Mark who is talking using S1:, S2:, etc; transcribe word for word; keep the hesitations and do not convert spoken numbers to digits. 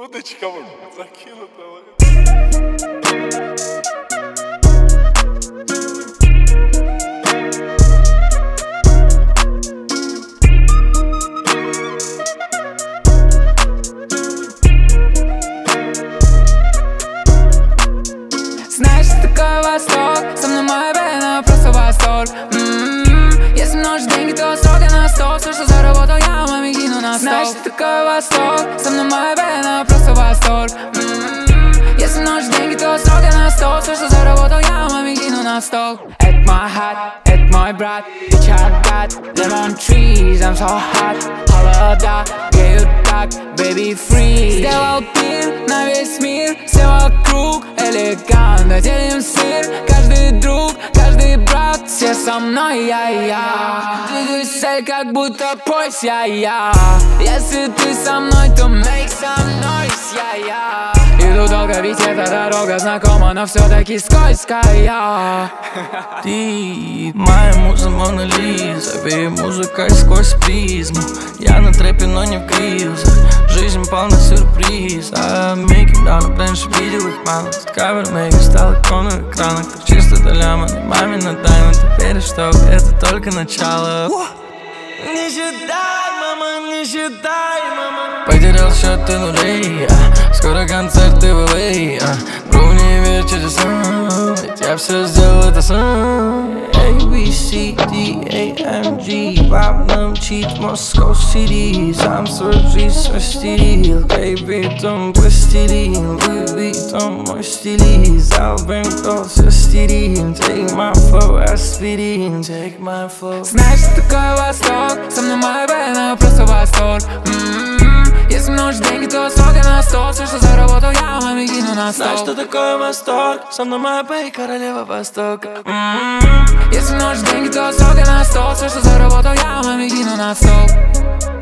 S1: Удочка закинута.
S2: Знаешь, что такое восторг? Со мной моя пена, просто восторг. М-м-м. Если множишь деньги, то сроки на стол. Все, что заработал я, маме кину на стол. Знаешь, что такое восторг? Со мной моя пена, просто восторг. М-м-м. Если множишь деньги, то сроки на стол. Все, что заработал я, маме кину на стол. Это мой хат, это мой брат. Bitch, I got lemon trees, I'm so hot. Холода, греют так, baby free. Сделал пир на весь мир, все вокруг элегантно делим сыр. Каждый друг, каждый брат, все со мной, я-я. Двигаюсь цель, как будто пояс, я-я. Если ты со мной, то make some noise, я-я. Иду долго, ведь эта дорога знакома, но все-таки скользкая.
S3: Ты моя муза Мона Лиза, бей музыкой сквозь призму. Я на трэпе, но не в кризах. Жизнь полна сюрприз. А мейкинг давно раньше видел их мало. Тут кавер-мейк стал иконой в экранах. Так чисто до ляма, не мамина тайна. Ты веришь, что это только начало? Не считай, мама, не считай, мама. Потерял счет и нулей, а. Скоро концерты в эл эй, а. Бру, не верь чудесам, ведь я все сделал это сам. A, B, C, D, A, M, G. Пап нам чит, Moscow City. Сам свой жизнь свой стиль. Baby, том пластилин. Louis, том мой стилист. Албем, тот все стерилен. Take my flow, aspirin. Take my flow.
S2: Знаешь, что такое восторг? Со мной моя пена, просто восторг. М-м-м. Если множишь деньги, то сроки на стол. Все, что заработал я, маме кину на стол.
S3: Знаешь, что такое восторг? Со мной моя пей, королева Востока.
S2: М-м-м. Если множишь деньги, то сроки на стол. Все, что заработал я, маме кину на стол.